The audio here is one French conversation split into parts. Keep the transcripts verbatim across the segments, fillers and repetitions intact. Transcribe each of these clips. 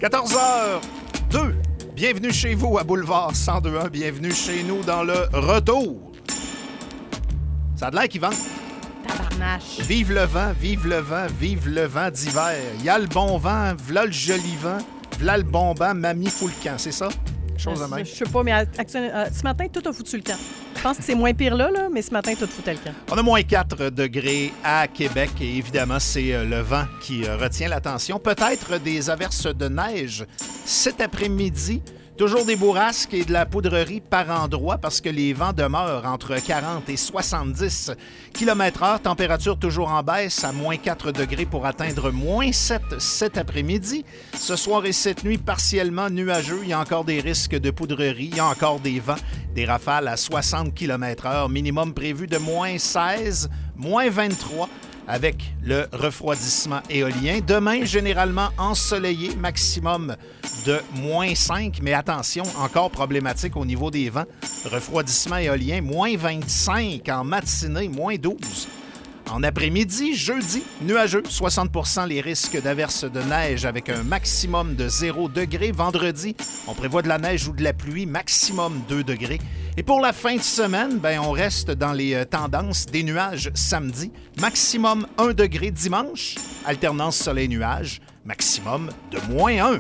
quatorze heures deux. Bienvenue chez vous à Boulevard cent deux un. Bienvenue chez nous dans le retour. Ça a de l'air qu'il vente. Tabarnache. Vive le vent, vive le vent, vive le vent d'hiver. Il y a le bon vent, v'là le joli vent, v'là le bon vent, mamie fout le camp, c'est ça? Chose de même. Je sais pas, mais action... euh, ce matin, tout a foutu le camp. Je pense que c'est moins pire là, là, mais ce matin, tout foutait le camp. On a moins quatre degrés à Québec et évidemment, c'est le vent qui retient l'attention. Peut-être des averses de neige cet après-midi. Toujours des bourrasques et de la poudrerie par endroits parce que les vents demeurent entre quarante et soixante-dix kilomètres heure. Température toujours en baisse à moins quatre degrés pour atteindre moins sept cet après-midi. Ce soir et cette nuit, partiellement nuageux. Il y a encore des risques de poudrerie. Il y a encore des vents, des rafales à soixante kilomètres heure. Minimum prévu de moins seize, moins vingt-trois. Avec le refroidissement éolien. Demain, généralement ensoleillé, maximum de moins cinq, mais attention, encore problématique au niveau des vents. Refroidissement éolien, moins vingt-cinq en matinée, moins douze. En après-midi, jeudi, nuageux, soixante pour cent les risques d'averses de neige avec un maximum de zéro degré. Vendredi, on prévoit de la neige ou de la pluie, maximum deux degrés. Et pour la fin de semaine, ben, on reste dans les euh, tendances des nuages samedi, maximum un degré dimanche, alternance soleil-nuage, maximum de moins un.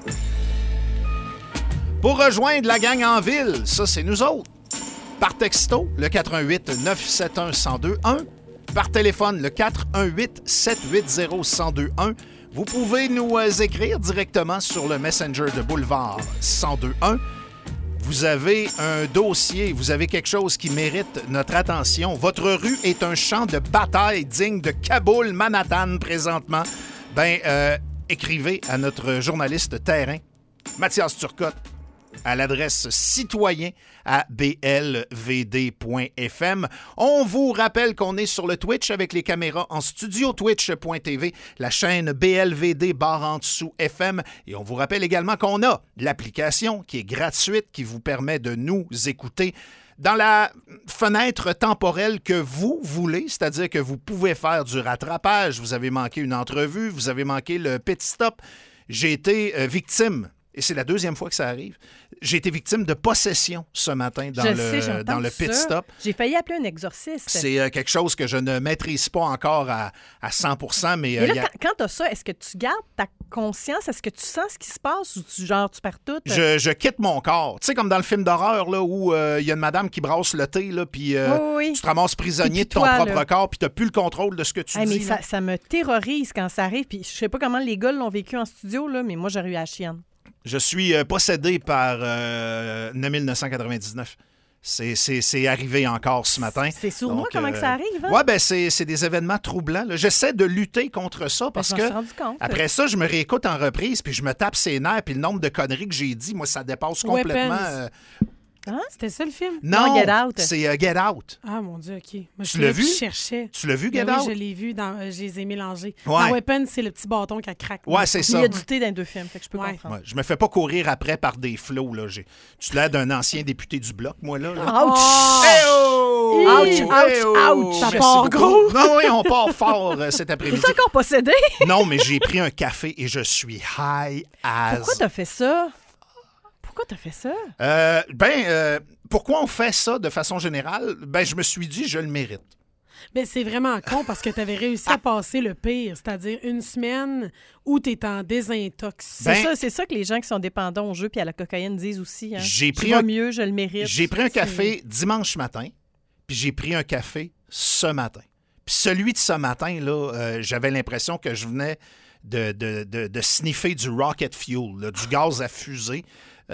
Pour rejoindre la gang en ville, ça c'est nous autres. Par texto, le quatre un huit neuf sept un un zéro deux un. Par téléphone, le quatre un huit sept huit zéro un zéro deux un. Vous pouvez nous euh, écrire directement sur le Messenger de Boulevard cent deux un. Vous avez un dossier, vous avez quelque chose qui mérite notre attention. Votre rue est un champ de bataille digne de Kaboul, Manhattan présentement. Ben, euh, écrivez à notre journaliste terrain, Mathias Turcotte, à l'adresse citoyen à b l v d point f m. On vous rappelle qu'on est sur le Twitch avec les caméras en studio, twitch point t v, la chaîne B L V D barre en dessous F M. Et on vous rappelle également qu'on a l'application qui est gratuite, qui vous permet de nous écouter dans la fenêtre temporelle que vous voulez, c'est-à-dire que vous pouvez faire du rattrapage. Vous avez manqué une entrevue, vous avez manqué le pit stop. J'ai été euh, victime. Et c'est la deuxième fois que ça arrive. J'ai été victime de possession ce matin dans, je le, sais, dans le pit ça. stop. J'ai failli appeler un exorciste. C'est euh, quelque chose que je ne maîtrise pas encore à, à cent pour cent. Mais, euh, Et là, y a... quand, quand tu as ça, est-ce que tu gardes ta conscience? Est-ce que tu sens ce qui se passe ou tu, genre, tu perds tout? Je, je quitte mon corps. Tu sais, comme dans le film d'horreur là, où il euh, y a une madame qui brasse le thé, là, puis euh, oui, oui. tu te ramasses prisonnier puis de ton toi, propre là. corps, puis tu n'as plus le contrôle de ce que tu hey, dis. Mais ça, ça me terrorise quand ça arrive. Puis je sais pas comment les gars l'ont vécu en studio, là, mais moi, j'aurais eu la chienne. Je suis euh, possédé par euh, neuf neuf cent quatre-vingt-dix-neuf. C'est, c'est, c'est arrivé encore ce matin. C'est sournois Donc, comment euh, que ça arrive. Hein? Oui, bien, c'est, c'est des événements troublants. Là. J'essaie de lutter contre ça parce ben, que je m'en suis rendu compte. après ça, je me réécoute en reprise puis je me tape ses nerfs puis le nombre de conneries que j'ai dit, moi, ça dépasse complètement... Euh... Hein? C'était ça le film? Non, non Get Out. C'est uh, Get Out. Ah, mon Dieu, OK. Moi, tu l'as vu? Je cherchais. Tu l'as vu, Get ben Out? Oui, je l'ai vu. Dans, euh, je les ai mélangés. Ouais. Dans Weapon, c'est le petit bâton qui craque. Ouais, c'est ça. Il y a du thé dans les deux films, fait que je peux ouais. comprendre. Ouais, je me fais pas courir après par des flots. Là. J'ai... Tu l'as d'un ancien député du Bloc, moi, là. là. Ouch! Oh! Hey-oh! Ouch, ouch, ouch! Ça Merci part beaucoup. gros! Non, oui, on part fort euh, cet après-midi. Es-tu encore possédé? Non, mais j'ai pris un café et je suis high as... Pourquoi t'as fait ça? Pourquoi t'as fait ça? Euh, ben, euh, pourquoi on fait ça de façon générale? Ben, je me suis dit, je le mérite. Ben, c'est vraiment con parce que tu avais réussi à passer le pire, c'est-à-dire une semaine où tu es en désintox. Ben, c'est, ça, c'est ça que les gens qui sont dépendants au jeu puis à la cocaïne disent aussi. Hein? J'ai pris je vais un... mieux, je le mérite. J'ai pris un c'est... café dimanche matin, puis j'ai pris un café ce matin. Puis celui de ce matin, là, euh, j'avais l'impression que je venais de, de, de, de sniffer du rocket fuel, là, du gaz à fusée.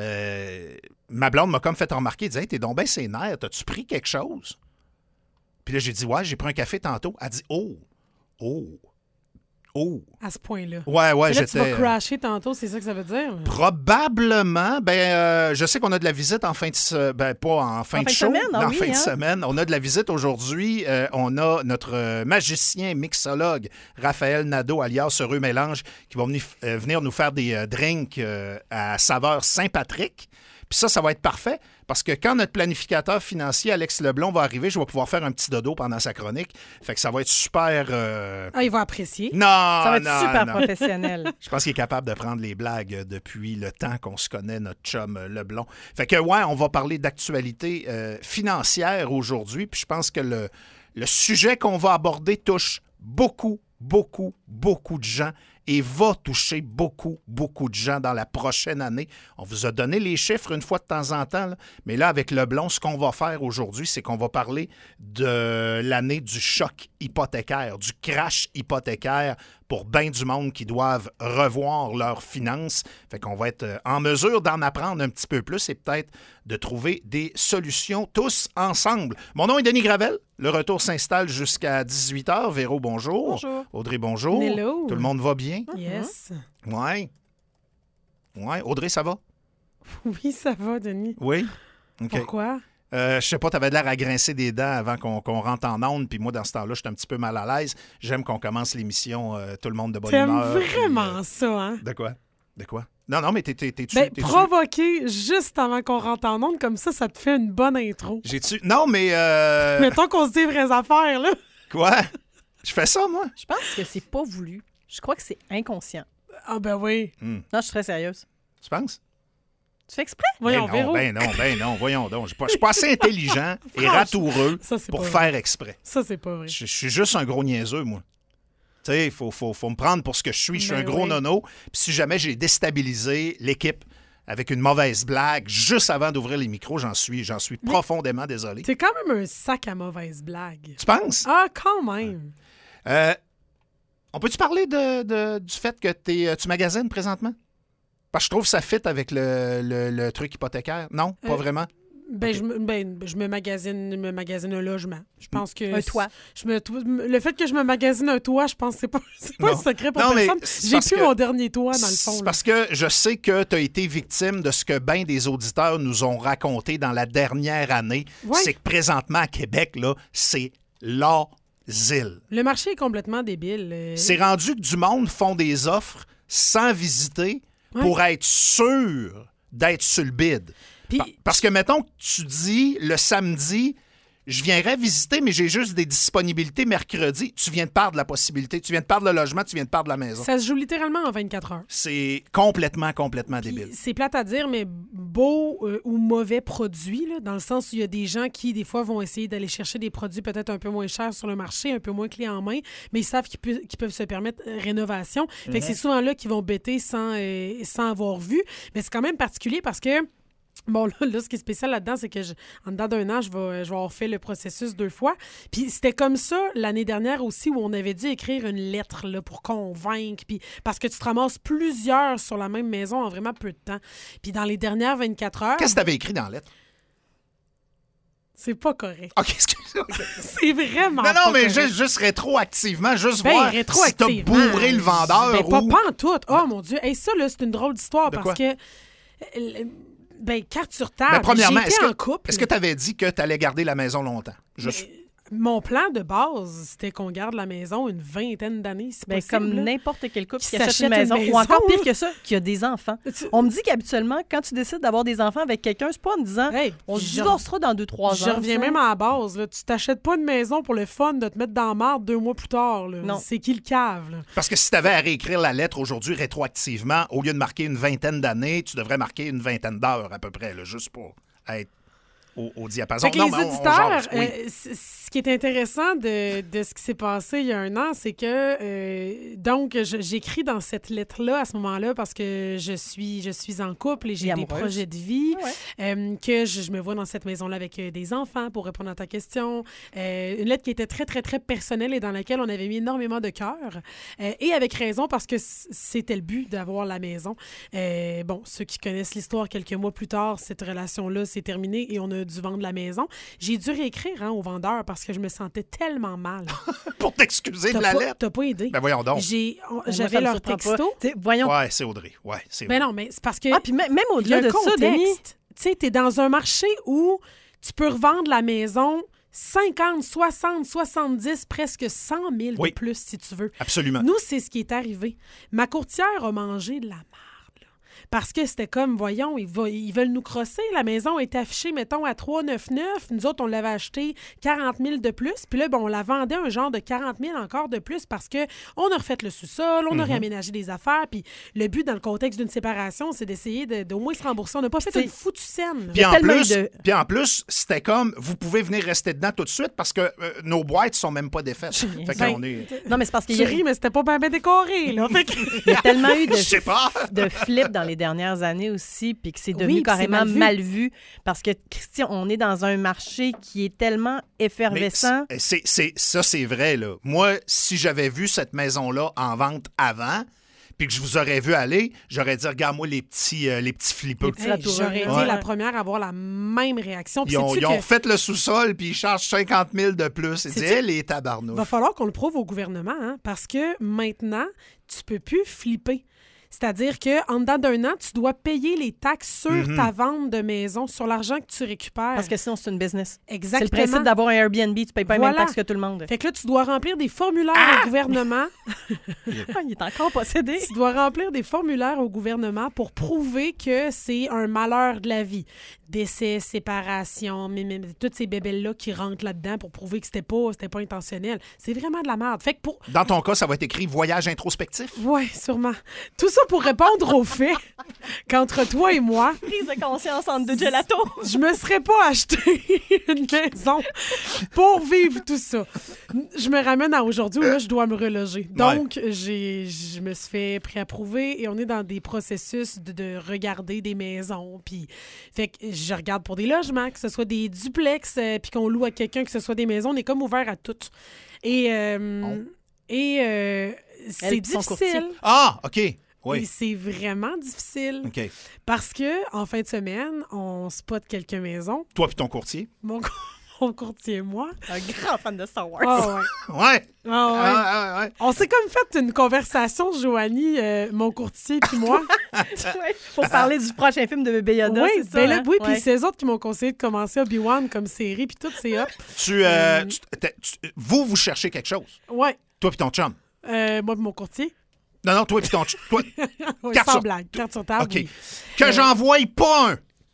Euh, ma blonde m'a comme fait remarquer, elle dit « Hey, t'es donc bien ses nerfs, t'as-tu pris quelque chose? » Puis là, j'ai dit « Ouais, j'ai pris un café tantôt. » Elle dit « Oh, oh, oh. » À ce point-là. Ouais, ouais, là, j'étais... tu vas crasher tantôt, c'est ça que ça veut dire? Là? Probablement. Ben, euh, je sais qu'on a de la visite en fin de... Se... Ben, pas en fin en de fin show, de semaine, mais ah en oui, fin hein? de semaine. On a de la visite aujourd'hui. Euh, on a notre euh, magicien mixologue, Raphaël Nadeau, alias Heureux Mélange, qui va venir, euh, venir nous faire des euh, drinks euh, à saveur Saint-Patrick. Puis ça, ça va être parfait parce que quand notre planificateur financier, Alex Leblond, va arriver, je vais pouvoir faire un petit dodo pendant sa chronique. Fait que ça va être super... Euh... Ah, il va apprécier. Non, Ça va être non, super non. professionnel. Je pense qu'il est capable de prendre les blagues depuis le temps qu'on se connaît, notre chum euh, Leblond. Fait que, ouais, on va parler d'actualité euh, financière aujourd'hui. Puis je pense que le, le sujet qu'on va aborder touche beaucoup, beaucoup, beaucoup de gens et va toucher beaucoup, beaucoup de gens dans la prochaine année. On vous a donné les chiffres une fois de temps en temps, là. Mais là, avec Leblond, ce qu'on va faire aujourd'hui, c'est qu'on va parler de l'année du choc hypothécaire, du crash hypothécaire pour bien du monde qui doivent revoir leurs finances. Fait qu'on va être en mesure d'en apprendre un petit peu plus et peut-être de trouver des solutions tous ensemble. Mon nom est Denis Gravel. Le retour s'installe jusqu'à dix-huit heures. Véro, bonjour. Bonjour. Audrey, bonjour. Hello. Tout le monde va bien? Yes. Oui. Oui. Audrey, ça va? Oui, ça va, Denis. Oui? OK. Pourquoi? Euh, je sais pas, tu avais l'air à grincer des dents avant qu'on qu'on rentre en onde, puis moi, dans ce temps-là, je suis un petit peu mal à l'aise. J'aime qu'on commence l'émission, euh, tout le monde de bonne T'aimes humeur. vraiment puis, euh, ça, hein? De quoi? De quoi? Non, non, mais t'es, t'es, t'es-tu... Ben, t'es-tu- provoquer juste avant qu'on rentre en onde, comme ça, ça te fait une bonne intro. J'ai-tu... Non, mais... Euh... Mettons qu'on se dit les vraies affaires, là. Quoi? Je fais ça, moi? Je pense que c'est pas voulu. Je crois que c'est inconscient. Ah ben oui. Hmm. Non, je suis très sérieuse. Tu penses? Tu fais exprès? Voyons, ben Véro. non, ben non, ben non, voyons donc. Je suis pas, je suis pas assez intelligent et ratoureux Ça, c'est pour pas faire exprès. Ça, c'est pas vrai. Je, je suis juste un gros niaiseux, moi. Tu sais, il faut, faut, faut me prendre pour ce que je suis. Je suis Ben un gros oui. nono. Puis si jamais j'ai déstabilisé l'équipe avec une mauvaise blague juste avant d'ouvrir les micros, j'en suis, j'en suis profondément désolé. C'est quand même un sac à mauvaise blague. Tu penses? Ah, quand même. Euh, on peut-tu parler de, de- du fait que t'es, tu magasines présentement? Parce que je trouve que ça fit avec le, le- le truc hypothécaire. Non, pas Euh, vraiment. Ben, Ok. je, me, ben, je me magasine, me magasine un logement. Je pense que... Un toit. Je me, le fait que je me magasine un toit, je pense que c'est pas, c'est pas un Non. secret pour Non, mais personne. c'est J'ai parce plus que- mon dernier toit, dans le fond. C'est là. parce que je sais que tu as été victime de ce que bien des auditeurs nous ont raconté dans la dernière année. Ouais. C'est que présentement, à Québec, là, c'est l'asile. Le marché est complètement débile. euh. C'est rendu que du monde font des offres sans visiter Ouais. pour être sûr d'être sur le bid. Puis, Pa- Parce que, mettons que tu dis le samedi, je viendrais visiter, mais j'ai juste des disponibilités mercredi. Tu viens de perdre la possibilité. Tu viens de perdre le logement, tu viens de perdre la maison. ça se joue littéralement en vingt-quatre heures. C'est complètement, complètement Puis débile. c'est plate à dire, mais beau euh, ou mauvais produit, là, dans le sens où il y a des gens qui, des fois, vont essayer d'aller chercher des produits peut-être un peu moins chers sur le marché, un peu moins clés en main, mais ils savent qu'ils, pu- qu'ils peuvent se permettre euh, rénovation. Fait que c'est souvent là qu'ils vont bêter sans, euh, sans avoir vu. Mais c'est quand même particulier parce que bon, là, là, ce qui est spécial là-dedans, c'est que je, en dedans d'un an, je vais, je vais avoir fait le processus deux fois. Puis c'était comme ça l'année dernière aussi, où on avait dû écrire une lettre là, pour convaincre. Puis parce que tu te ramasses plusieurs sur la même maison en vraiment peu de temps. Puis dans les dernières vingt-quatre heures, Qu'est-ce que tu avais écrit dans la lettre? c'est pas correct. OK, excuse-moi. C'est vraiment Non, non, pas mais correct. juste, juste rétroactivement, juste Ben, voir si rétroactivement, t'as bourré le vendeur ben, pas, ou... pas en tout. Oh mon Dieu. Hey, ça, là, c'est une drôle d'histoire De parce quoi? que... euh, Ben, carte sur table. Ben, premièrement, j'étais est-ce en que couple. est-ce que tu avais dit que tu allais garder la maison longtemps? Juste... Mais mon plan de base, c'était qu'on garde la maison une vingtaine d'années, si Ben, possible. comme là. n'importe quel couple Qui qui achète s'achète une maison, une ou encore maison, pire là. que ça, qui a des enfants. Tu- On me dit qu'habituellement, quand tu décides d'avoir des enfants avec quelqu'un, c'est pas en me disant Hey, on se je- divorcera dans deux, trois ans. Je reviens ça. même à la base. Là. Tu t'achètes pas une maison pour le fun de te mettre dans la marde deux mois plus tard. Là. Non. C'est qui le cave? Là? Parce que si tu avais à réécrire la lettre aujourd'hui rétroactivement, au lieu de marquer une vingtaine d'années, tu devrais marquer une vingtaine d'heures à peu près, là, juste pour être au, au diapason. Fait que Non, les mais on- on auditeurs, jase, oui. euh, c- ce qui est intéressant de, de ce qui s'est passé il y a un an, c'est que, euh, donc, je- j'écris dans cette lettre-là à ce moment-là parce que je suis, je suis en couple et j'ai Et des amoureuse. projets de vie, Ouais. euh, que je, je me vois dans cette maison-là avec euh, des enfants pour répondre à ta question. Euh, une lettre qui était très, très, très personnelle et dans laquelle on avait mis énormément de cœur. Euh, et avec raison parce que c- c'était le but d'avoir la maison. Euh, bon, ceux qui connaissent l'histoire, quelques mois plus tard, cette relation-là s'est terminée et on a dû vendre la maison. J'ai dû réécrire hein, au vendeur parce que je me sentais tellement mal. Pour t'excuser de T'as la pas, lettre. t'as pas idée. Ben voyons donc. J'ai, on- Moi, ça j'avais me leur surprend pas. texto. T'sais, voyons. Ouais, c'est Audrey. Ouais, c'est Ben vrai. non, mais c'est parce que Ah, puis même, même il y a au-delà un de ça, Denis. contexte. Tu sais, t'es dans un marché où tu peux revendre la maison cinquante, soixante, soixante-dix, presque cent mille Oui. de plus si tu veux. Absolument. Nous, c'est ce qui est arrivé. Ma courtière a mangé de la marde. là. Parce que c'était comme, voyons, ils, va, ils veulent nous crosser. La maison est affichée, mettons, à trois cent quatre-vingt-dix-neuf. Nous autres, on l'avait acheté quarante mille de plus. Puis là, ben, on la vendait un genre de quarante mille encore de plus parce qu'on a refait le sous-sol, on a mm-hmm. réaménagé des affaires. Puis le but, dans le contexte d'une séparation, c'est d'essayer de, d'au moins se rembourser. On n'a pas fait c'est... une foutue scène. Puis en, plus, de... puis en plus, c'était comme, vous pouvez venir rester dedans tout de suite parce que euh, nos boîtes sont même pas défaites. Fait ben, qu'on est... Non, mais c'est parce qu'il tu y a... ris, mais c'était pas bien décoré, là. Fait que... Il y a tellement eu de, Je sais pas. de flips dans les dernières années aussi, puis que c'est devenu oui, carrément c'est mal vu. mal vu. Parce que, Christian, on est dans un marché qui est tellement effervescent. Mais c'est, c'est, ça, c'est vrai, là. Moi, si j'avais vu cette maison-là en vente avant, puis que je vous aurais vu aller, j'aurais dit, regarde-moi les petits, euh, les petits flippeux. Hey, j'aurais été ouais. la première à avoir la même réaction. Ils ont, ils ont que... fait le sous-sol, puis ils chargent cinquante mille de plus. Ils disent, hey, les tabarnouches. Il va falloir qu'on le prouve au gouvernement, hein, parce que maintenant, tu peux plus flipper. C'est-à-dire qu'en dedans d'un an, tu dois payer les taxes sur mm-hmm. ta vente de maison, sur l'argent que tu récupères. Parce que sinon, c'est une business. Exactement. C'est le principe d'avoir un Airbnb. Tu ne payes pas voilà. les mêmes taxes que tout le monde. Fait que là, tu dois remplir des formulaires ah! au gouvernement. Il est encore possédé. Tu dois remplir des formulaires au gouvernement pour prouver que c'est un malheur de la vie. Décès, séparation, mais, mais, toutes ces bébelles-là qui rentrent là-dedans pour prouver que c'était pas, c'était pas intentionnel. C'est vraiment de la merde. Fait que pour... Dans ton cas, ça va être écrit « voyage introspectif ». Oui, sûrement. Tout ça pour répondre au fait qu'entre toi et moi... Prise de conscience entre deux gelato. Je me serais pas acheté une maison pour vivre tout ça. Je me ramène à aujourd'hui où là, je dois me reloger. Donc, ouais. j'ai, je me suis fait préapprouver et on est dans des processus de, de regarder des maisons. Puis, fait que je regarde pour des logements, que ce soit des duplex, euh, puis qu'on loue à quelqu'un, que ce soit des maisons. On est comme ouvert à tout. Et, euh, oh. et euh, c'est Elle, difficile. Ah, OK. Oui. Et c'est vraiment difficile. OK. Parce que en fin de semaine, on spot quelques maisons. Toi puis ton courtier? Mon, mon courtier et moi. Un grand fan de Star Wars. Oh, ouais. ouais. Oh, ouais. Ah, ouais, ouais. On s'est comme fait une conversation, Joanie, euh, mon courtier puis moi. ouais. Pour parler du prochain film de Bébé Yoda, oui, c'est ça? Ben là, hein? oui, ouais. puis c'est eux autres qui m'ont conseillé de commencer Obi-Wan comme série, puis tout, c'est hop. Tu, euh, tu, tu, vous, vous cherchez quelque chose? Oui. Toi puis ton chum? Euh, moi puis mon courtier. Non, non, toi puis ton chum. Toi... oui, carte sans sur... blague, carte sur table, OK. oui. Que euh... j'envoie pas un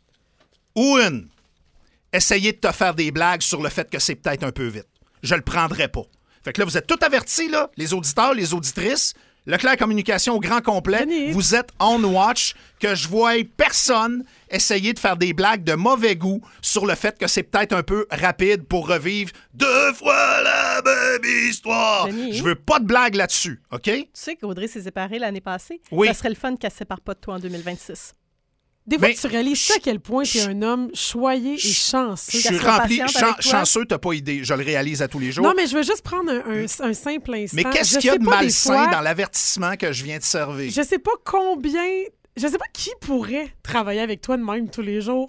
ou une essayer de te faire des blagues sur le fait que c'est peut-être un peu vite. Je le prendrai pas. Fait que là, vous êtes tous avertis, là, les auditeurs, les auditrices. Leclerc Communication au grand complet. Denis. Vous êtes on watch, que je vois personne essayer de faire des blagues de mauvais goût sur le fait que c'est peut-être un peu rapide pour revivre deux fois la même histoire. Denis. Je veux pas de blagues là-dessus, OK? Tu sais qu'Audrey s'est séparée l'année passée? Oui. Ça serait le fun qu'elle ne se sépare pas de toi en deux mille vingt-six. Des fois, Mais, tu réalises ça à quel point tu es un homme choyé et chanceux. Je suis rempli, chan- chanceux, t'as pas idée. Je le réalise à tous les jours. Non, mais je veux juste prendre un, un, un simple instant. Mais qu'est-ce je qu'il y a sais de pas, malsain fois, dans l'avertissement que je viens de servir? Je sais pas combien... Je sais pas qui pourrait travailler avec toi de même tous les jours.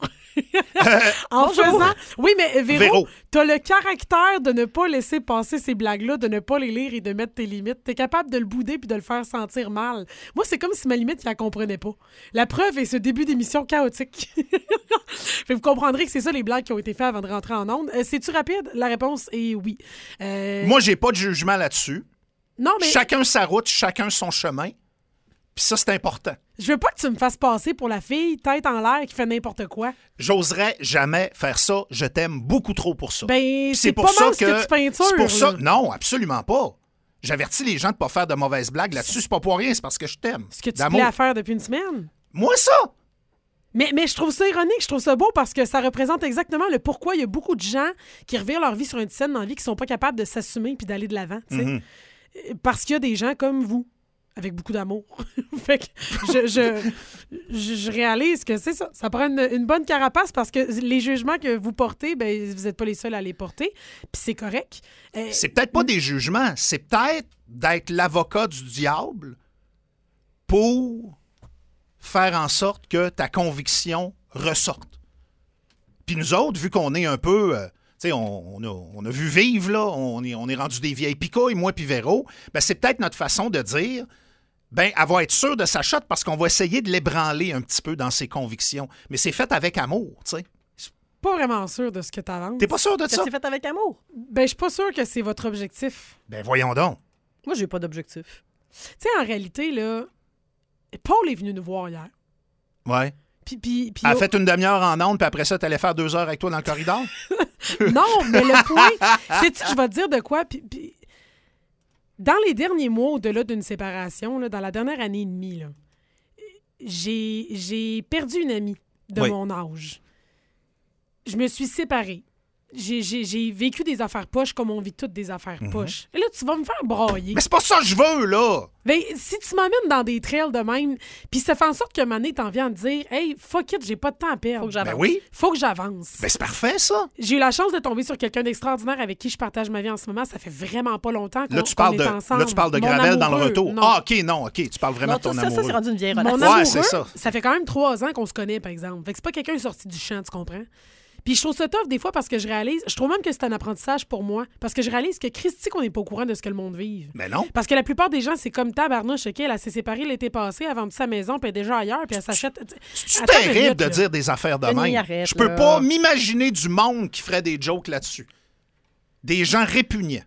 en Bonjour. faisant... Oui, mais Véro, Véro. t'as le caractère de ne pas laisser passer ces blagues-là, de ne pas les lire et de mettre tes limites. T'es capable de le bouder puis de le faire sentir mal. Moi, c'est comme si ma limite, je la comprenais pas. La preuve est ce début d'émission chaotique. Fait vous comprendrez que c'est ça les blagues qui ont été faites avant de rentrer en onde. Euh, c'est-tu rapide? La réponse est oui. Euh... Moi, j'ai pas de jugement là-dessus. Non, mais... Chacun sa route, chacun son chemin. Puis ça, c'est important. Je veux pas que tu me fasses passer pour la fille tête en l'air qui fait n'importe quoi. J'oserais jamais faire ça. Je t'aime beaucoup trop pour ça. Ben, c'est c'est pour pas ça mal ce que tu peintures. C'est pour ça. là. Non, absolument pas. J'avertis les gens de pas faire de mauvaises blagues là-dessus. C'est pas pour rien, c'est parce que je t'aime. Ce que tu D'amour. plais à faire depuis une semaine. Moi, ça! Mais, mais je trouve ça ironique, je trouve ça beau parce que ça représente exactement le pourquoi il y a beaucoup de gens qui revirent leur vie sur une scène dans la vie qui sont pas capables de s'assumer puis d'aller de l'avant. tu sais. Mm-hmm. Parce qu'il y a des gens comme vous, avec beaucoup d'amour. Fait que je, je, je, je réalise que c'est ça. Ça prend une, une bonne carapace parce que les jugements que vous portez, ben, vous n'êtes pas les seuls à les porter. Puis c'est correct. Euh, C'est peut-être pas des jugements. C'est peut-être d'être l'avocat du diable pour faire en sorte que ta conviction ressorte. Puis nous autres, vu qu'on est un peu... Euh, tu sais, on, on, a, on a vu vivre, là, on est, on est rendu des vieilles picouilles, moi puis Véro, ben c'est peut-être notre façon de dire, ben elle va être sûre de sa shot parce qu'on va essayer de l'ébranler un petit peu dans ses convictions. Mais c'est fait avec amour, tu sais. pas vraiment sûr de ce que tu avances. T'es pas sûr de Ça ça? s'est fait avec amour. Ben, je suis pas sûre que c'est votre objectif. Ben voyons donc. Moi, j'ai pas d'objectif. Tu sais, en réalité, là, Paul est venu nous voir hier. Ouais. Puis, puis, puis Elle a oh, fait une demi-heure en onde, puis après ça, t'allais faire deux heures avec toi dans le corridor? non, mais le point, c'est que je vais te dire de quoi. Puis, puis, dans les derniers mois, au-delà d'une séparation, là, dans la dernière année et demie, là, j'ai, j'ai perdu une amie de Oui. mon âge. Je me suis séparée. J'ai, j'ai, j'ai vécu des affaires poches comme on vit toutes des affaires Mhm. poches. Et là, tu vas me faire brailler. Mais c'est pas ça que je veux, là! Ben, si tu m'emmènes dans des trails de même, puis ça fait en sorte que Mané t'en vient à te dire « Hey, fuck it, j'ai pas de temps à perdre. Faut que j'avance. Ben oui. Faut que j'avance. Ben c'est parfait, ça! J'ai eu la chance de tomber sur quelqu'un d'extraordinaire avec qui je partage ma vie en ce moment. Ça fait vraiment pas longtemps qu'on, Là, tu qu'on parles est de, ensemble. là, tu parles de Mon Gravel dans le amoureux, retour. non. Ah, OK, non, OK. Tu parles vraiment Non, de ton ça, ça, amoureux. c'est rendu une vieille Mon relation. Ouais, amoureux, c'est ça. ça fait quand même trois ans qu'on se connaît, par exemple. Fait que c'est pas quelqu'un qui est sorti du champ, tu comprends? Puis je trouve ça tough des fois parce que je réalise, je trouve même que c'est un apprentissage pour moi, parce que je réalise que Christy, qu'on n'est pas au courant de ce que le monde vive. Mais non. Parce que la plupart des gens, c'est comme tabarnouche, OK, elle s'est séparée l'été passé, elle a vendu sa maison, puis elle est déjà ailleurs, puis elle s'achète... C'est Attends une terrible minute, de là. dire des affaires de Denis, même. arrête, Je peux là. pas m'imaginer du monde qui ferait des jokes là-dessus. Des gens répugnants.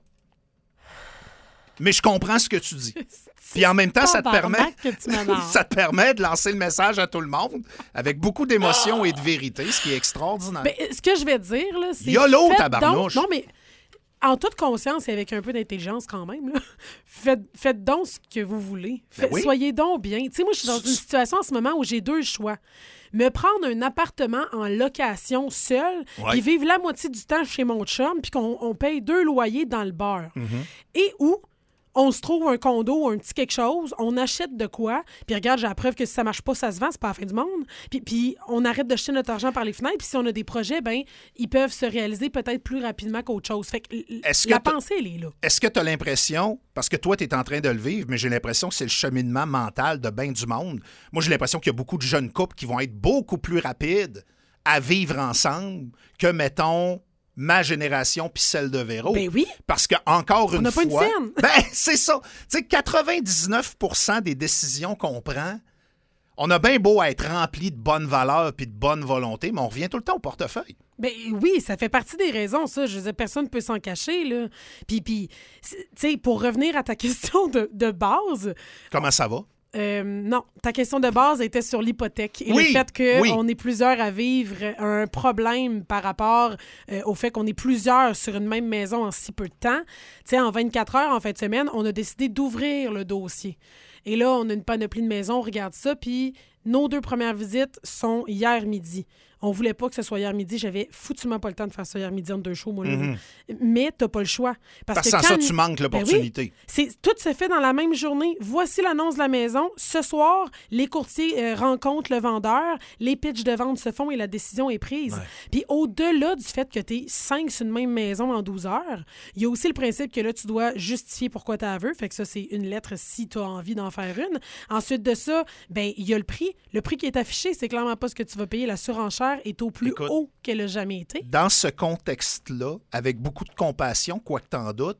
Mais je comprends ce que tu dis. Puis en même temps, ça te permet Tabarnak que tu m'énerves. ça te permet de lancer le message à tout le monde avec beaucoup d'émotion et de vérité, ce qui est extraordinaire. Ben, ce que je vais dire, là, c'est... YOLO, faites tabarnouche. donc- Non, mais en toute conscience et avec un peu d'intelligence quand même, là, faites, faites donc ce que vous voulez. Ben Faites- oui. Soyez donc bien. Tu sais, moi, je suis dans une situation en ce moment où j'ai deux choix. Me prendre un appartement en location seul, Ouais. puis vivre la moitié du temps chez mon chum, puis qu'on on paye deux loyers dans le beurre. Mm-hmm. Et où on se trouve un condo ou un petit quelque chose, on achète de quoi, puis regarde, j'ai la preuve que si ça marche pas, ça se vend, c'est pas la fin du monde. Puis, puis on arrête de jeter notre argent par les fenêtres, puis si on a des projets, ben ils peuvent se réaliser peut-être plus rapidement qu'autre chose. Fait que l- Est-ce que la t'as- pensée, elle est là. Est-ce que tu as l'impression, parce que toi, tu es en train de le vivre, mais j'ai l'impression que c'est le cheminement mental de bien du monde. Moi, j'ai l'impression qu'il y a beaucoup de jeunes couples qui vont être beaucoup plus rapides à vivre ensemble que, mettons, ma génération puis celle de Véro. Ben oui. Parce que, encore une n'a pas fois... une scène. Ben, c'est ça. Tu sais, quatre-vingt-dix-neuf pour cent des décisions qu'on prend, on a bien beau être rempli de bonnes valeurs puis de bonne volonté, mais on revient tout le temps au portefeuille. Ben oui, ça fait partie des raisons, ça. Je veux dire, personne ne peut s'en cacher, là. Puis, puis tu sais, pour revenir à ta question de, de base, Comment ça va? Euh, non, ta question de base était sur l'hypothèque et Oui, le fait qu'on oui. est plusieurs à vivre un problème par rapport euh, au fait qu'on est plusieurs sur une même maison en si peu de temps. Tu sais, en vingt-quatre heures, en fin de semaine, on a décidé d'ouvrir le dossier. Et là, on a une panoplie de maisons, on regarde ça, puis nos deux premières visites sont hier midi. On voulait pas que ce soit hier midi. J'avais foutument pas le temps de faire ça hier midi entre deux shows, moi. là. Mhm. Mais t'as pas le choix. Parce, Parce que que sans ça, quand- tu manques Ben oui. l'opportunité. C'est, tout se fait dans la même journée. Voici l'annonce de la maison. Ce soir, les courtiers euh, rencontrent le vendeur, les pitchs de vente se font et la décision est prise. Ouais. Puis au-delà du fait que tu es cinq sur une même maison en douze heures, il y a aussi le principe que là, tu dois justifier pourquoi tu as aveu. Fait que ça, c'est une lettre si tu as envie d'en faire une. Ensuite de ça, ben il y a le prix. Le prix qui est affiché, c'est clairement pas ce que tu vas payer. La surenchère est au plus Écoute, haut qu'elle a jamais été. Dans ce contexte-là, avec beaucoup de compassion, quoi que t'en doutes,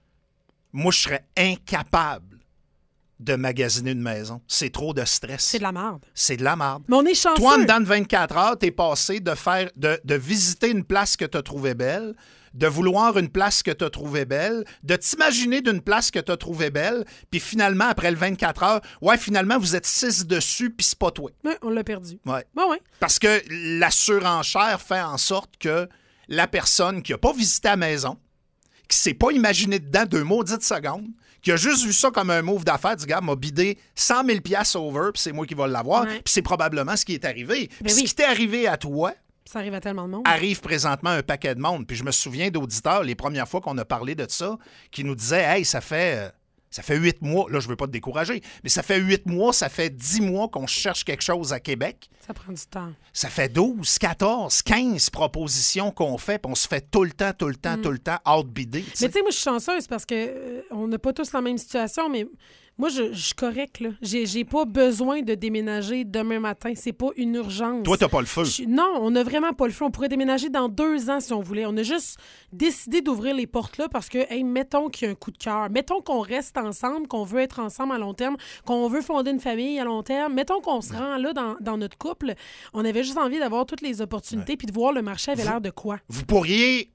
moi, je serais incapable de magasiner une maison. C'est trop de stress. C'est de la merde. C'est de la merde. Mais on est chanceux. Toi, en dedans de vingt-quatre heures, t'es passé de faire de, de visiter une place que t'as trouvée belle, de vouloir une place que t'as trouvée belle, de t'imaginer d'une place que t'as trouvée belle, puis finalement, après le vingt-quatre heures, ouais, finalement, vous êtes six dessus, puis c'est pas toi. Ouais, on l'a perdu. Ouais. Bon, ouais. Parce que la surenchère fait en sorte que la personne qui n'a pas visité la maison, qui s'est pas imaginé dedans deux maudites secondes, qui a juste vu ça comme un move d'affaires, du gars m'a bidé cent mille piastres over, puis c'est moi qui vais l'avoir, Ouais. puis c'est probablement ce qui est arrivé. Puis Ben ce oui. qui t'est arrivé à toi Ça arrive à tellement de monde. arrive présentement à un paquet de monde. Puis je me souviens d'auditeurs, les premières fois qu'on a parlé de ça, qui nous disaient « Hey, ça fait... euh, ça fait huit mois, là, je veux pas te décourager, mais ça fait huit mois, ça fait dix mois qu'on cherche quelque chose à Québec. Ça prend du temps. Ça fait douze, quatorze, quinze propositions qu'on fait, puis on se fait tout le temps, tout le temps, tout le temps outbider. tu sais. Mais tu sais, moi, je suis chanceuse parce que euh, on n'a pas tous la même situation, mais moi, je, je suis correcte, là. J'ai, j'ai pas besoin de déménager demain matin. C'est pas une urgence. Toi, t'as pas le feu. Je suis- Non, on n'a vraiment pas le feu. On pourrait déménager dans deux ans si on voulait. On a juste décidé d'ouvrir les portes là parce que, hey, mettons qu'il y a un coup de cœur. Mettons qu'on reste ensemble, qu'on veut être ensemble à long terme, qu'on veut fonder une famille à long terme. Mettons qu'on se rend là dans, dans notre couple. On avait juste envie d'avoir toutes les opportunités puis de voir le marché avait l'air de quoi. Vous pourriez...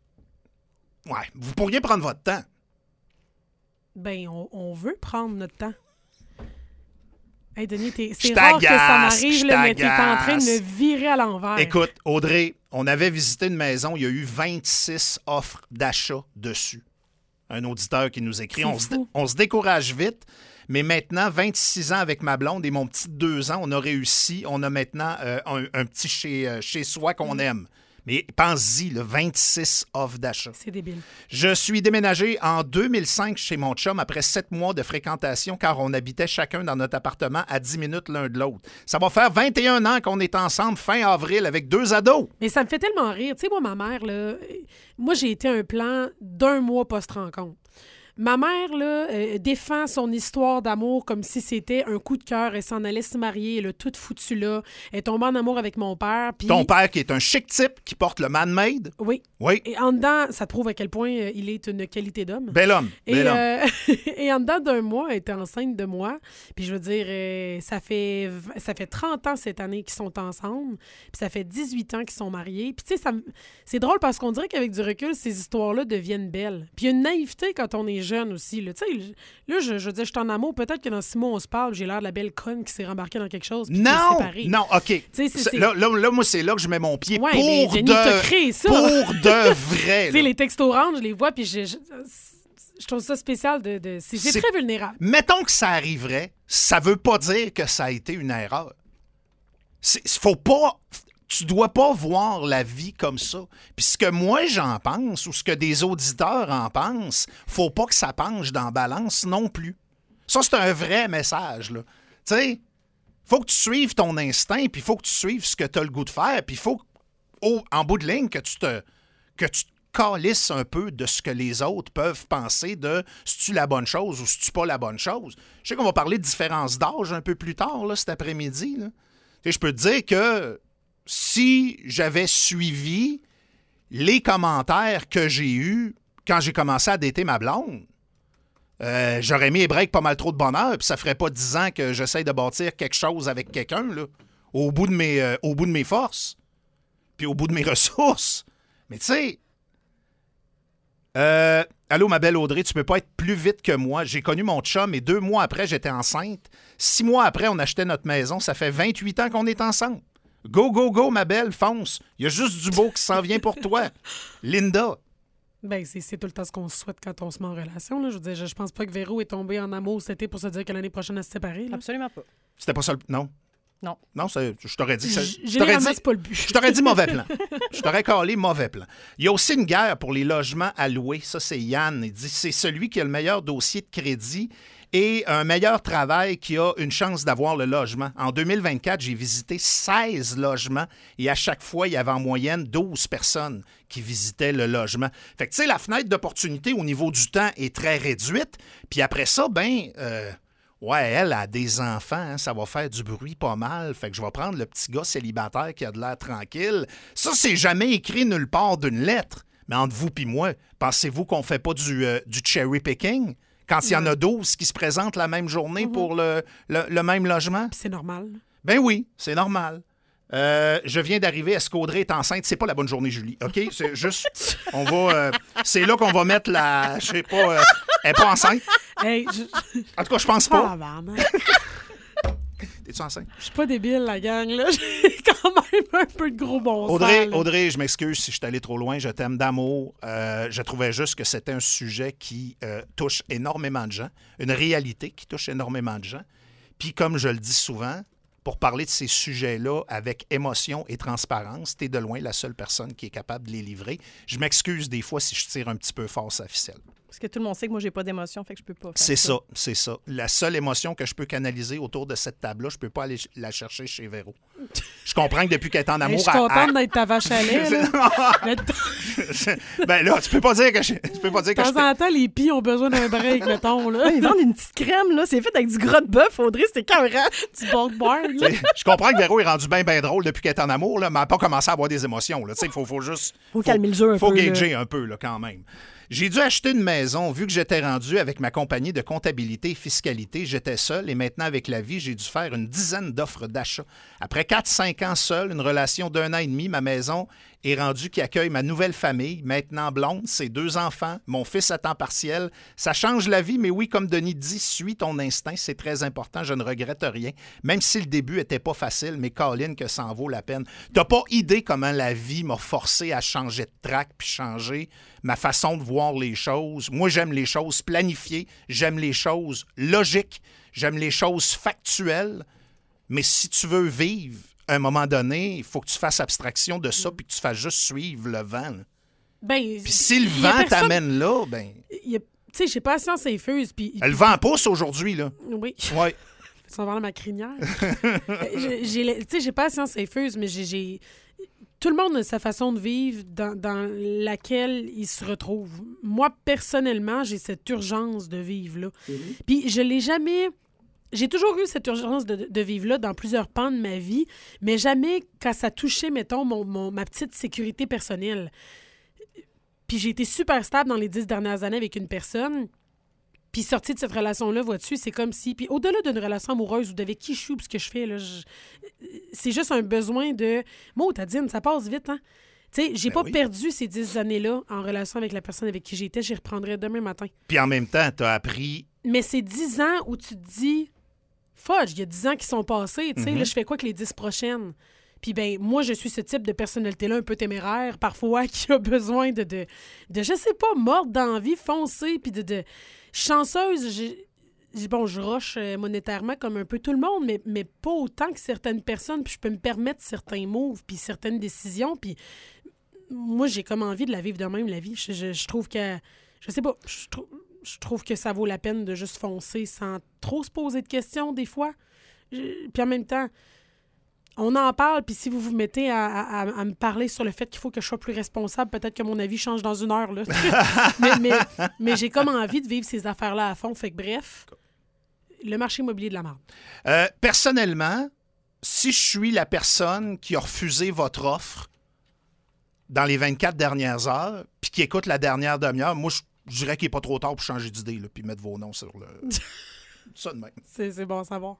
Ouais, vous pourriez prendre votre temps. Ben, on, on veut prendre notre temps. Hey, Denis, t'es- Je c'est rare que ça t'agace, m'arrive, je là, mais t'es en t'agace. train de me virer à l'envers. Écoute, Audrey, on avait visité une maison, il y a eu vingt-six offres d'achat dessus. Un auditeur qui nous écrit. C'est On se, fou. on se décourage vite, mais maintenant, vingt-six ans avec ma blonde et mon petit de deux ans, on a réussi. On a maintenant euh, un, un petit chez, euh, chez soi qu'on Mm. aime. Mais pense-y, là, vingt-six offres d'achat. C'est débile. Je suis déménagé en deux mille cinq chez mon chum après sept mois de fréquentation car on habitait chacun dans notre appartement à dix minutes l'un de l'autre. Ça va faire vingt et un ans qu'on est ensemble fin avril avec deux ados. Mais ça me fait tellement rire. Tu sais, moi, ma mère, là, moi, j'ai été un plan d'un mois post-rencontre. Ma mère, là, euh, défend son histoire d'amour comme si c'était un coup de cœur. Elle s'en allait se marier, elle a tout foutu là. Elle est tombée en amour avec mon père. Puis... Ton père qui est un chic type qui porte le man-made. Oui. Oui, Et en dedans, ça te prouve à quel point euh, il est une qualité d'homme. bel homme. Et, Bel homme. euh, et en dedans d'un mois, elle était enceinte de moi. Puis je veux dire, euh, ça fait v- ça fait trente ans cette année qu'ils sont ensemble. Puis ça fait dix-huit ans qu'ils sont mariés. Puis tu sais, ça me- c'est drôle parce qu'on dirait qu'avec du recul, ces histoires-là deviennent belles. Puis il y a une naïveté quand on est jeune aussi. Là, tu sais, là je, je veux dire, je suis en amour. Peut-être que dans six mois, on se parle, j'ai l'air de la belle conne qui s'est rembarquée dans quelque chose. Puis qui est Non, séparée. non, OK. sais, c'est- C'est- c'est- Là, là, là, moi, c'est là que je mets mon pied Ouais, mais pour Denis, de... t'as créé ça. Pour de vrai. Tu sais, là. les textes orange, je les vois, puis je, je, je trouve ça spécial. de, de c'est c'est C'est- très vulnérable. Mettons que ça arriverait, ça veut pas dire que ça a été une erreur. C'est, faut pas... Tu dois pas voir la vie comme ça. Puis ce que moi j'en pense, ou ce que des auditeurs en pensent, faut pas que ça penche dans la balance non plus. Ça, c'est un vrai message, là. Tu sais, faut que tu suives ton instinct, puis il faut que tu suives ce que tu as le goût de faire, puis il faut, au- en bout de ligne, que tu te que tu te calisses un peu de ce que les autres peuvent penser de si tu la bonne chose ou si tu pas la bonne chose. Je sais qu'on va parler de différence d'âge un peu plus tard, là, cet après-midi. Là. Tu sais, je peux te dire que si j'avais suivi les commentaires que j'ai eus quand j'ai commencé à dater ma blonde, euh, j'aurais mis les breaks pas mal trop de bonheur, puis ça ferait pas dix ans que j'essaye de bâtir quelque chose avec quelqu'un, là, au bout de mes, euh, au bout de mes forces, puis au bout de mes ressources. Mais tu sais, euh, allô, ma belle Audrey, tu peux pas être plus vite que moi. J'ai connu mon chum et deux mois après, j'étais enceinte. Six mois après, on achetait notre maison. Ça fait vingt-huit ans qu'on est ensemble. Go, go, go, ma belle, fonce. Il y a juste du beau qui s'en vient pour toi. Linda. Ben, c'est c'est tout le temps ce qu'on se souhaite quand on se met en relation. Là. Je veux dire, je, je pense pas que Véro est tombé en amour cet été pour se dire que l'année prochaine, elle se séparer. là. Absolument pas. C'était pas ça le... Non? Non. Non, c'est- je t'aurais dit... ça- G- je t'aurais Généralement, dit- c'est pas le but. Je t'aurais dit mauvais plan. Je t'aurais calé mauvais plan. Il y a aussi une guerre pour les logements à louer. Ça, c'est Yann. Il dit c'est celui qui a le meilleur dossier de crédit et un meilleur travail qui a une chance d'avoir le logement. En deux mille vingt-quatre, j'ai visité seize logements et à chaque fois, il y avait en moyenne douze personnes qui visitaient le logement. Fait que, tu sais, la fenêtre d'opportunité au niveau du temps est très réduite. Puis après ça, ben... euh, ouais, elle a des enfants, hein, ça va faire du bruit pas mal. Fait que je vais prendre le petit gars célibataire qui a de l'air tranquille. Ça, c'est jamais écrit nulle part d'une lettre. Mais entre vous puis moi, pensez-vous qu'on fait pas du, euh, du cherry picking quand il y en a douze qui se présentent la même journée pour le, le- le même logement? Puis c'est normal. Ben oui, c'est normal. Euh, je viens d'arriver. Est-ce qu'Audrey est enceinte? C'est pas la bonne journée, Julie. OK? C'est juste. On va. euh, c'est là qu'on va mettre la. Je sais pas. euh, elle est pas enceinte. Hey, je... En tout cas, je pense pas. Tabarnak. Es-tu enceinte? Je suis pas débile, la gang, là. J'ai quand même un peu de gros bon sens. Audrey, là. Audrey, je m'excuse si je suis allé trop loin. Je t'aime d'amour. Euh, je trouvais juste que c'était un sujet qui euh, touche énormément de gens, une réalité qui touche énormément de gens. Puis, comme je le dis souvent, pour parler de ces sujets-là avec émotion et transparence, tu es de loin la seule personne qui est capable de les livrer. Je m'excuse des fois si je tire un petit peu fort sa ficelle. Parce que tout le monde sait que moi, j'ai pas d'émotion, fait que je peux pas faire C'est ça, c'est ça. La seule émotion que je peux canaliser autour de cette table-là, je peux pas aller ch- la chercher chez Véro. Je comprends que depuis qu'elle est en Hey, amour... je suis elle- contente elle- d'être ta vache à lait, là. Mais de ben là, tu peux pas dire que je, tu peux pas dire que je temps en temps, les pies ont besoin d'un break, mettons, là. Ouais, ils vendent une petite crème, là. C'est fait avec du gras de bœuf, Audrey, c'était carré. Du bulk bar, là. T'sais, je comprends que Véro est rendu bien ben drôle depuis qu'elle est en amour, là, mais elle n'a pas commencé à avoir des émotions. Il faut, faut juste... Faut calmer le jeu un faut peu, là. gager un peu, là, quand même. J'ai dû acheter une maison vu que j'étais rendu avec ma compagnie de comptabilité et fiscalité. J'étais seul et maintenant, avec la vie, j'ai dû faire une dizaine d'offres d'achat. Après quatre cinq ans seul, une relation d'un an et demi, ma maison est rendue qui accueille ma nouvelle famille, maintenant blonde, ses deux enfants, mon fils à temps partiel. Ça change la vie, mais oui, comme Denis dit, suis ton instinct, c'est très important, je ne regrette rien. Même si le début était pas facile, mais Colin, que ça en vaut la peine. T'as pas idée comment la vie m'a forcé à changer de track puis changer ma façon de voir les choses. Moi, j'aime les choses planifiées, j'aime les choses logiques, j'aime les choses factuelles, mais si tu veux vivre, à un moment donné, il faut que tu fasses abstraction de ça puis que tu fasses juste suivre le vent. Là. Ben, puis si le vent personne... t'amène là, ben... Tu sais, j'ai pas la science infuse. Puis... Le vent pousse aujourd'hui, là. Oui. Oui. Ça va dans ma crinière. Tu sais, j'ai pas la science infuse, mais j'ai... j'ai... Tout le monde a sa façon de vivre dans, dans laquelle il se retrouve. Moi, personnellement, j'ai cette urgence de vivre là. Mm-hmm. Puis je l'ai jamais... J'ai toujours eu cette urgence de, de vivre-là dans plusieurs pans de ma vie, mais jamais quand ça touchait, mettons, mon, mon, ma petite sécurité personnelle. Puis j'ai été super stable dans les dix dernières années avec une personne, puis sortie de cette relation-là, vois-tu, c'est comme si... Puis au-delà d'une relation amoureuse ou d'avec qui je suis ou ce que je fais, là, je... c'est juste un besoin de... Moi, Tadine, ça passe vite, hein? Tu sais, j'ai ben pas oui. perdu ces dix années-là en relation avec la personne avec qui j'étais. J'y reprendrai demain matin. Puis en même temps, t'as appris... Mais c'est dix ans où tu te dis... Fudge, il y a dix ans qui sont passés, tu sais, mm-hmm. là, je fais quoi que les dix prochaines? Puis, ben moi, je suis ce type de personnalité-là un peu téméraire, parfois, qui a besoin de, de, de je sais pas, mordre d'envie, foncer, puis de, de... chanceuse, j'ai... bon, je rush monétairement comme un peu tout le monde, mais, mais pas autant que certaines personnes, puis je peux me permettre certains moves, puis certaines décisions, puis moi, j'ai comme envie de la vivre de même, la vie. Je, je, je trouve que, je sais pas, je trouve... Je trouve que ça vaut la peine de juste foncer sans trop se poser de questions, des fois. Je... Puis en même temps, on en parle, puis si vous vous mettez à, à, à me parler sur le fait qu'il faut que je sois plus responsable, peut-être que mon avis change dans une heure, là. mais, mais, mais j'ai comme envie de vivre ces affaires-là à fond. Fait que bref, le marché immobilier de la merde. Euh, personnellement, si je suis la personne qui a refusé votre offre dans les vingt-quatre dernières heures, puis qui écoute la dernière demi-heure, moi, je Je dirais qu'il n'est pas trop tard pour changer d'idée, puis mettre vos noms sur le... ça de même. C'est, c'est bon à savoir.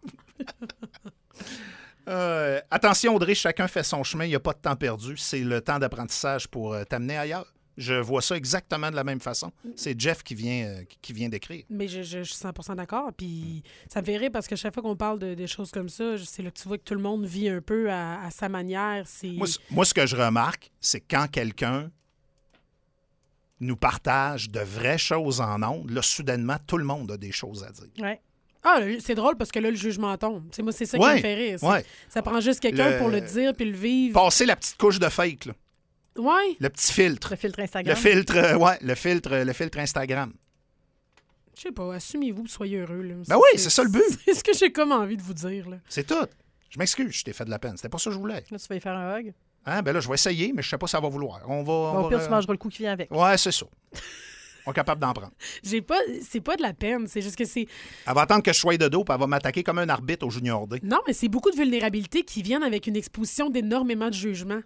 euh, attention, Audrey, chacun fait son chemin. Il n'y a pas de temps perdu. C'est le temps d'apprentissage pour euh, t'amener ailleurs. Je vois ça exactement de la même façon. C'est Jeff qui vient, euh, qui vient d'écrire. Mais je, je, je suis cent pour cent d'accord. Puis ça me fait rire parce que chaque fois qu'on parle de, de choses comme ça, c'est là que tu vois que tout le monde vit un peu à, à sa manière. C'est... Moi, moi, ce que je remarque, c'est quand quelqu'un nous partage de vraies choses en ondes, là, soudainement, tout le monde a des choses à dire. Oui. Ah, c'est drôle parce que là, le jugement tombe. C'est moi, c'est ça ouais, qui me fait rire. Ouais. Ça prend juste quelqu'un le... pour le dire puis le vivre. Passer la petite couche de fake, là. Oui. Le petit filtre. Le filtre Instagram. Le filtre, euh, ouais, le filtre, le filtre Instagram. Je sais pas, assumez-vous, soyez heureux. Là. Ben c'est, oui, c'est, c'est ça le but. C'est ce que j'ai comme envie de vous dire. Là. C'est tout. Je m'excuse, je t'ai fait de la peine. C'était pas ça que je voulais. Là, tu vas y faire un hug. Hein? Ben là, je vais essayer, mais je sais pas si ça va vouloir. On va. Bon, on au pire, va, tu mangeras le coup qui vient avec. Ouais, c'est ça. On est capable d'en prendre. J'ai pas, c'est pas de la peine, c'est juste que c'est... Elle va attendre que je sois de dos, puis elle va m'attaquer comme un arbitre au Junior D. Non, mais c'est beaucoup de vulnérabilités qui viennent avec une exposition d'énormément de jugements.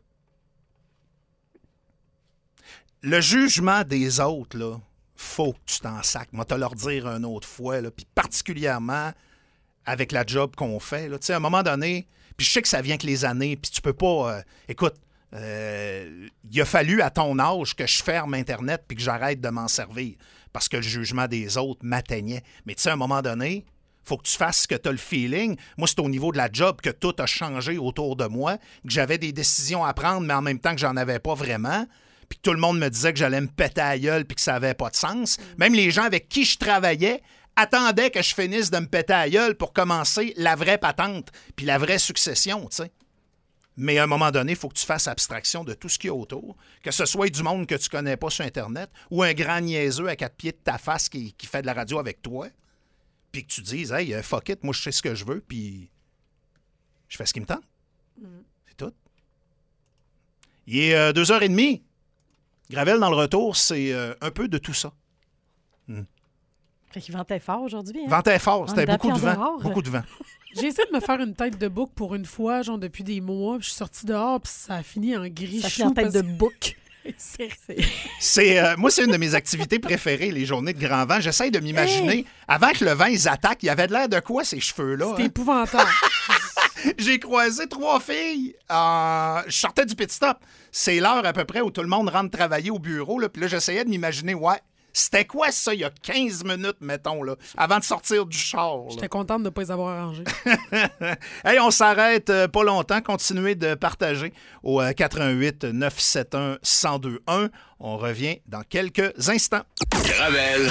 Le jugement des autres, là, faut que tu t'en sacs. Moi, te leur dire une autre fois, là, puis particulièrement avec la job qu'on fait. Tu sais, à un moment donné, puis je sais que ça vient que les années, puis tu peux pas... Euh, écoute, Euh, il a fallu à ton âge que je ferme Internet puis que j'arrête de m'en servir parce que le jugement des autres m'atteignait. Mais tu sais, à un moment donné, il faut que tu fasses ce que tu as le feeling. Moi, c'est au niveau de la job que tout a changé autour de moi, que j'avais des décisions à prendre, mais en même temps que j'en avais pas vraiment, puis que tout le monde me disait que j'allais me péter à la gueule puis que ça avait pas de sens. Même les gens avec qui je travaillais attendaient que je finisse de me péter à la gueule pour commencer la vraie patente puis la vraie succession, tu sais. Mais à un moment donné, il faut que tu fasses abstraction de tout ce qu'il y a autour, que ce soit du monde que tu connais pas sur Internet ou un grand niaiseux à quatre pieds de ta face qui, qui fait de la radio avec toi, puis que tu dises « Hey, fuck it, moi je sais ce que je veux, puis je fais ce qui me tente. Mm. » C'est tout. Il est euh, deux heures et demie. Gravel dans le retour, c'est euh, un peu de tout ça. Mm. Fait qu'il ventait fort aujourd'hui. Hein? Ventait fort, c'était beaucoup de vent. Dehors. Beaucoup de vent. J'ai essayé de me faire une tête de bouc pour une fois, genre depuis des mois. Je suis sortie dehors, puis ça a fini en gris ça chaud. Ça finit en tête de bouc. C'est... c'est, euh, moi, c'est une de mes activités préférées, les journées de grand vent. J'essaie de m'imaginer, hey. avant que le vent, ils attaquent, il y avait de l'air de quoi, ces cheveux-là? C'est hein? épouvantable. J'ai croisé trois filles. Euh, je sortais du pit stop. C'est l'heure à peu près où tout le monde rentre travailler au bureau. Là, puis là, j'essayais de m'imaginer, ouais, c'était quoi ça il y a quinze minutes, mettons, là, avant de sortir du char? Là. J'étais contente de ne pas les avoir arrangés. Hey, on s'arrête euh, pas longtemps. Continuez de partager au euh, quatre un huit neuf sept un un zéro deux un. On revient dans quelques instants. Gravel,